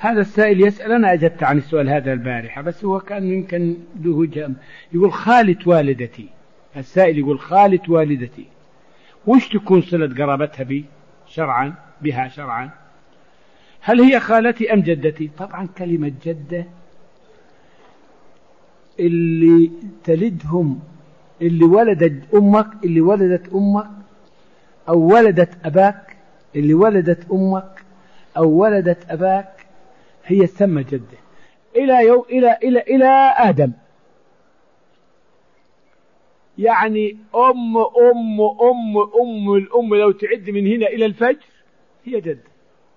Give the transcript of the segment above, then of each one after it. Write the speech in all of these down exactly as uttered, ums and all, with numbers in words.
هذا السائل يسأل، أنا أجبت عن السؤال هذا البارحة، بس هو كان يمكن له جام. يقول خالة والدتي، السائل يقول خالة والدتي وش تكون صلة قرابتها بي شرعا بها شرعا؟ هل هي خالتي أم جدتي؟ طبعا كلمة جدة اللي تلدهم، اللي ولدت أمك، اللي ولدت أمك أو ولدت أباك، اللي ولدت أمك أو ولدت أباك هي تسمى جدة إلى يوم إلى إلى إلى آدم. يعني أم أم أم أم الأم لو تعد من هنا إلى الفجر هي جدة،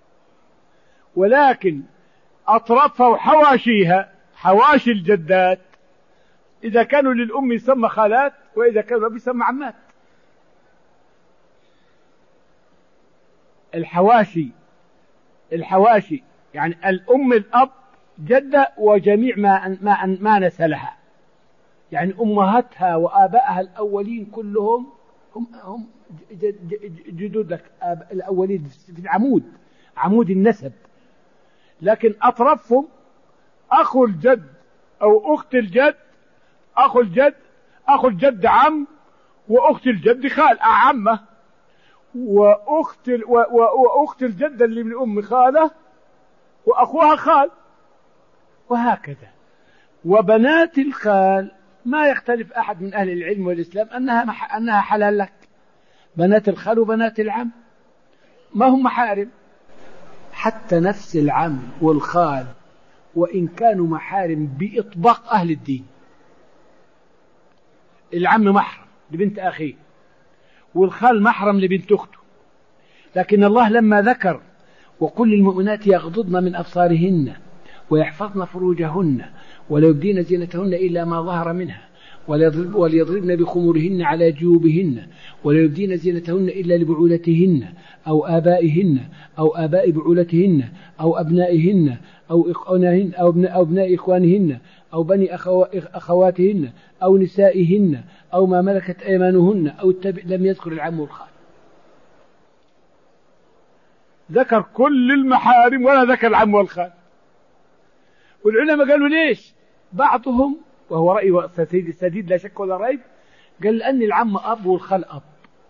ولكن أطرافها وحواشيها حواشي الجدات إذا كانوا للأم يسمى خالات، وإذا كانوا يسمى عمات. الحواشي الحواشي يعني الأم الأب جدة وجميع ما ما ما نسلها، يعني أمهاتها وآبائها الأولين كلهم هم هم جدود لك الأولين في العمود، عمود النسب. لكن أطرافهم أخو الجد أو أخت الجد، أخو الجد أخو الجد عم، وأخت الجد خال عمة، وأخت وأخت الجدة اللي من أم خالة وأخوها خال، وهكذا. وبنات الخال ما يختلف أحد من أهل العلم والإسلام أنها أنها حلال لك. بنات الخال وبنات العم ما هم محارم، حتى نفس العم والخال وإن كانوا محارم بإطباق أهل الدين. العم محرم لبنت أخيه، والخال محرم لبنت أخته، لكن الله لما ذكر وكل المؤمنات يغضضن من أبصارهن ويحفظن فروجهن ولا يبدين زينتهن إلا ما ظهر منها وليضربن بخمورهن على جيوبهن ولا يبدين زينتهن إلا لبعولتهن أو آبائهن أو آباء بعولتهن أو أبنائهن أو إخوانهن أو أبناء إخوانهن أو بني أخواتهن أو نسائهن أو ما ملكت أيمانهن أو التبع. لم يذكر العم والخال، ذكر كل المحارم ولا ذكر العم والخال. والعلماء قالوا ليش؟ بعضهم وهو رأي سديد لا شك ولا ريب، قال لأن العم أب والخال أب.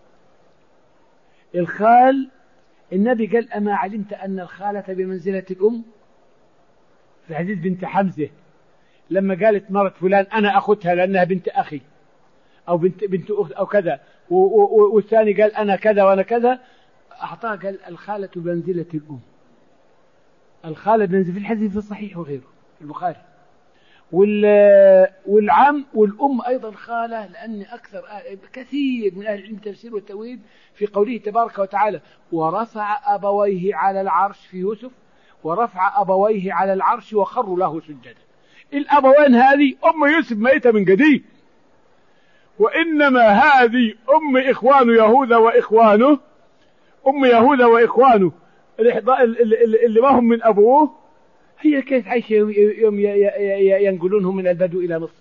الخال النبي قال أما علمت أن الخالة بمنزلة الأم؟ في حديث بنت حمزة لما قالت مرت فلان أنا أخذها لأنها بنت أخي أو بنت بنت أخت أو كذا، والثاني قال أنا كذا وأنا كذا، أعطاه قال الخالة بمنزلة الأم. الخالة بمنزلة في الحديث في الصحيح وغيره في البخاري. والعم والأم أيضا خالة، لأن أكثر كثير من أهل العلم التفسير والتأويل في قوله تبارك وتعالى ورفع أبويه على العرش في يوسف، ورفع أبويه على العرش وخروا له سجدا. الأبوين هذه أم يوسف ميتة من قديم، وإنما هذه أم إخوان يهوذا وإخوانه، أم يهوذا وإخوانه اللي ما هم من أبوه، هي كانت عايشة يوم ينقلونهم من البدو إلى مصر.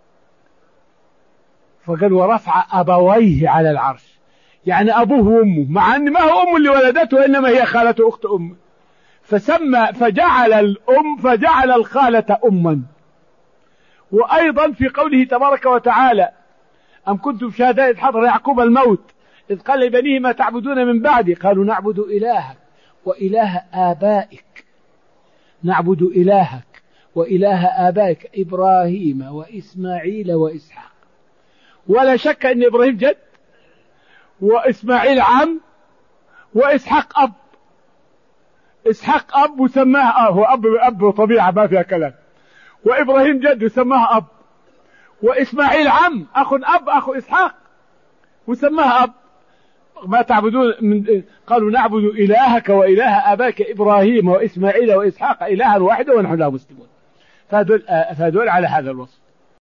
فقال ورفع أبويه على العرش، يعني أبوه وأمه، مع أن ما هو أم اللي ولدته إنما هي خالة أخت أمه، فسمى فجعل الأم فجعل الخالة أما. وأيضا في قوله تبارك وتعالى أم كنتم شهداء إذ حضر يعقوب الموت إذ قال لبنيه ما تعبدون من بعدي قالوا نعبد إلهك وإله آبائك، نعبد إلهك وإله آبائك إبراهيم وإسماعيل وإسحاق. ولا شك أن إبراهيم جد وإسماعيل عم وإسحاق أب. إسحاق أب وسماه هو أب أب طبيعة ما فيها كلام، وإبراهيم جد وسماه أب، وإسماعيل عم أخ أب أخو إسحاق وسماه أب. ما تعبدون من قالوا نعبد إلهك وإله آبائك إبراهيم وإسماعيل وإسحاق إلها واحدا ونحن له مسلمون. فهدول, فهدول على هذا الوصف.